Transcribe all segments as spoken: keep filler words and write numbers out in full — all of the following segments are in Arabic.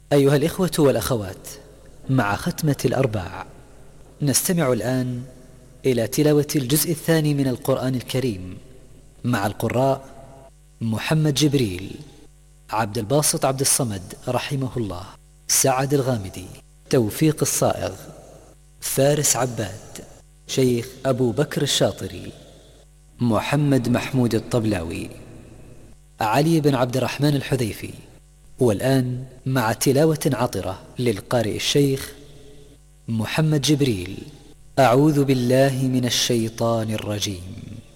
أيها الإخوة والأخوات، مع ختمة الأرباع نستمع الآن إلى تلاوة الجزء الثاني من القرآن الكريم مع القراء محمد جبريل، عبد الباسط عبد الصمد رحمه الله، سعد الغامدي، توفيق الصائغ، فارس عباد، شيخ أبو بكر الشاطري، محمد محمود الطبلاوي، علي بن عبد الرحمن الحذيفي. والآن مع تلاوة عطرة للقارئ الشيخ محمد جبريل. أعوذ بالله من الشيطان الرجيم.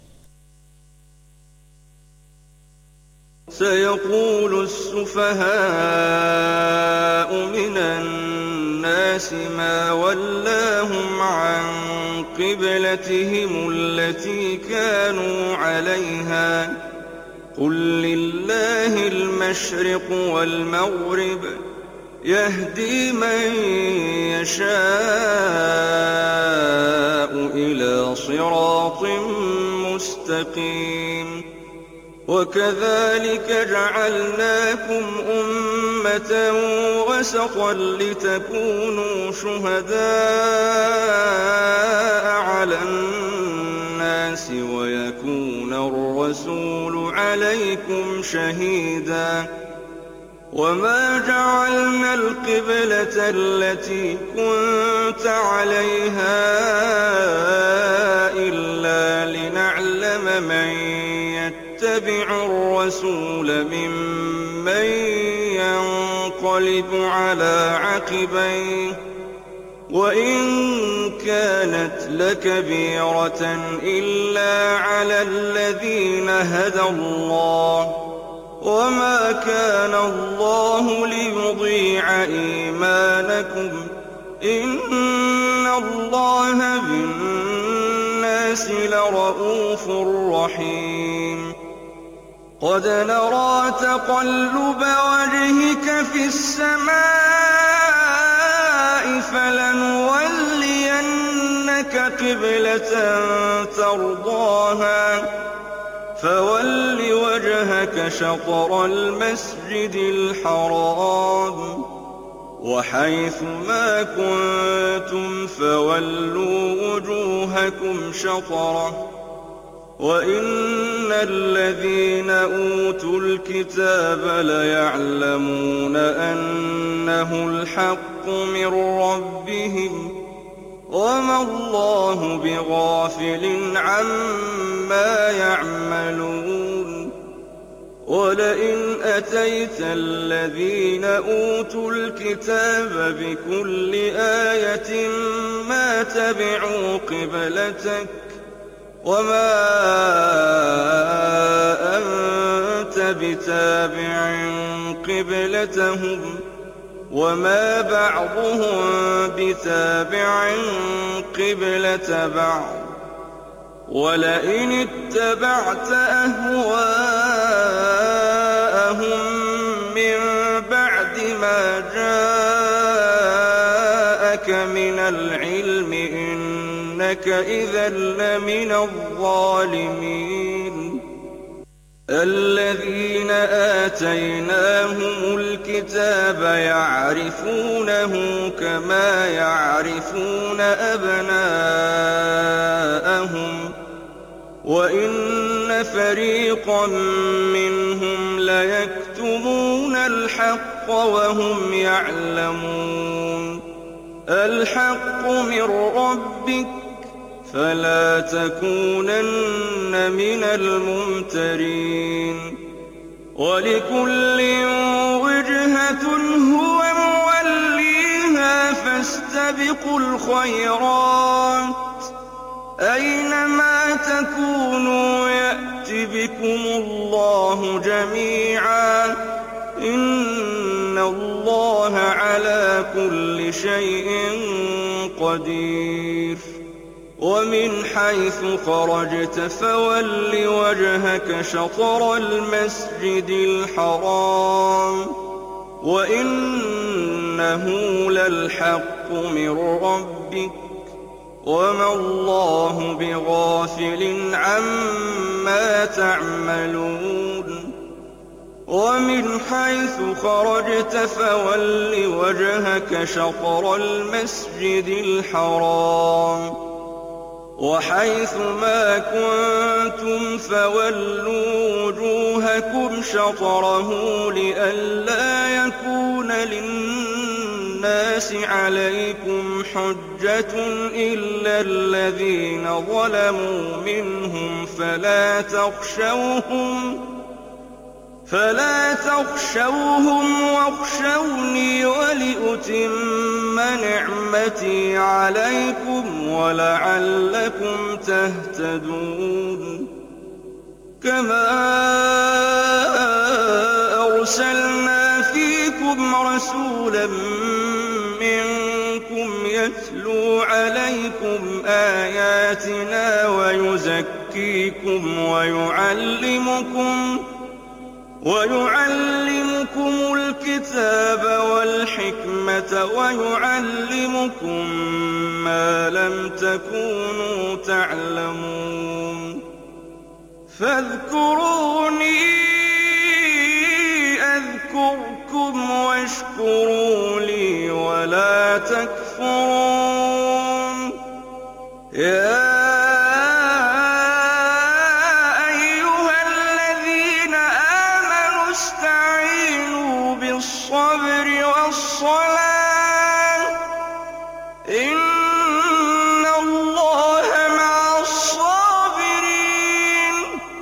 سيقول السفهاء من الناس ما ولاهم عن قبلتهم التي كانوا عليها قل لله المشرق والمغرب يهدي من يشاء إلى صراط مستقيم. وكذلك جعلناكم أمة وسطا لتكونوا شهداء على الناس ويكون الرسول عليكم شهيدا. وما جعلنا القبلة التي كنت عليها إلا لنعلم من يتبع الرسول ممن ينقلب على عقبيه وإن كانت لكبيرة إلا على الذين هدى الله وما كان الله ليضيع إيمانكم إن الله بالناس لرءوف رحيم. قد نرى تقلب وجهك في السماء فلنولينك قبلة ترضاها فول وجهك شطر المسجد الحرام وحيث ما كنتم فولوا وجوهكم شطره وإن الذين أوتوا الكتاب ليعلمون أنه الحق من ربهم وما الله بغافل عما يعملون. ولئن أتيت الذين أوتوا الكتاب بكل آية ما تبعوا قبلتك وما أنت بتابع قبلتهم وما بعضهم بتابع قبلة بعض. ولئن اتبعت أهواءهم من بعد ما جاءك من العلم إنك إذا لمن الظالمين. الذين آتيناهم الكتاب يعرفونه كما يعرفون أبناءهم وإن فريقا منهم ليكتمون الحق وهم يعلمون. الحق من ربك فلا تكونن من الممترين. ولكل وجهة هو موليها فاستبقوا الخيرات أينما تكونوا يأت بكم الله جميعا إن الله على كل شيء قدير. ومن حيث خرجت فول وجهك شطر المسجد الحرام وإنه للحق من ربك وما الله بغافل عما تعملون. ومن حيث خرجت فول وجهك شطر المسجد الحرام وحيث ما كنتم فولوا وجوهكم شطره لئلا يكون للناس عليكم حجة إلا الذين ظلموا منهم فلا تخشوهم فلا تخشوهم واخشوني ولأتم نعمتي عليكم ولعلكم تهتدون كما أرسلنا فيكم رسولا منكم يتلو عليكم آياتنا ويزكيكم ويعلمكم ويعلمكم الكتاب والحكمة ويعلمكم ما لم تكونوا تعلمون فاذكروني أذكركم واشكروا لي ولا تكفرون يا بالصبر والصلاة إن الله مع الصابرين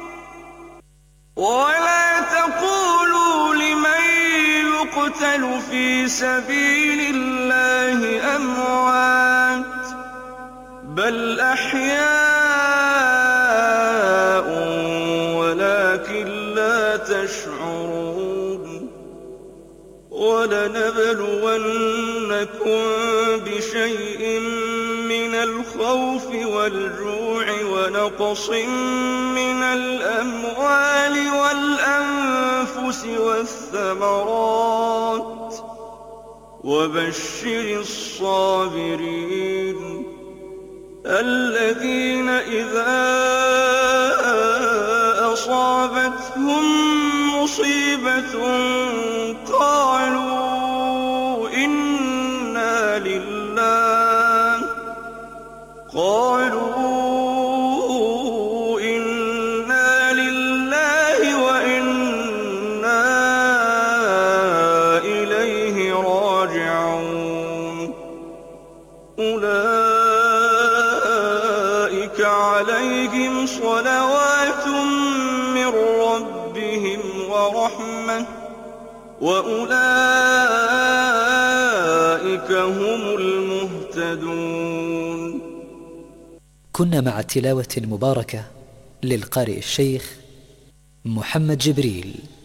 ولا تقولوا لمن يقتل في سبيل الله أموات بل أحياء ولكن لا تشعرون ولنبلونكم بشيء من الخوف والجوع ونقص من الأموال والأنفس والثمرات وبشر الصابرين الذين إذا أصابتهم مصيبة قالوا إنا لله قالوا إنا لله وإنا إليه راجعون أولئك عليهم صلوات من ربهم ورحمة وأولئك هم المهتدون. كنا مع التلاوة المباركة للقارئ الشيخ محمد جبريل.